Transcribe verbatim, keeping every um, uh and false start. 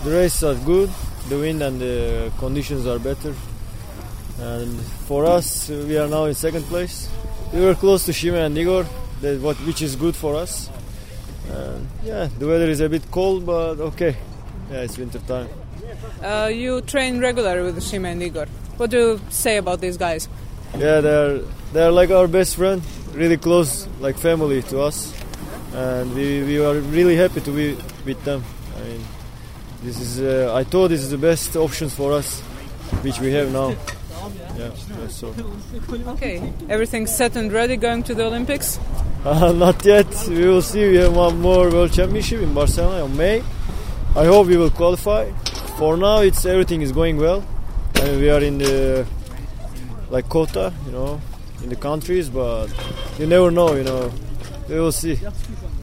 the races are good. The wind and the conditions are better. And for us, we are now in second place. We were close to Shime and Igor, that what which is good for us. And yeah, the weather is a bit cold, but okay. Yeah, it's winter time. Uh, you train regularly with Shime and Igor. What do you say about these guys? Yeah, they're they're like our best friend, really close, like family to us, and we, we are really happy to be with them. I mean, this is uh, I thought this is the best options for us, which we have now. Yeah, that's so. Okay, everything's set and ready going to the Olympics? Uh, not yet. We will see. We have one more World Championship in Barcelona in May. I hope we will qualify. For now, it's everything is going well. I mean, we are in the like quota, you know, in the countries, but you never know, you know. We will see.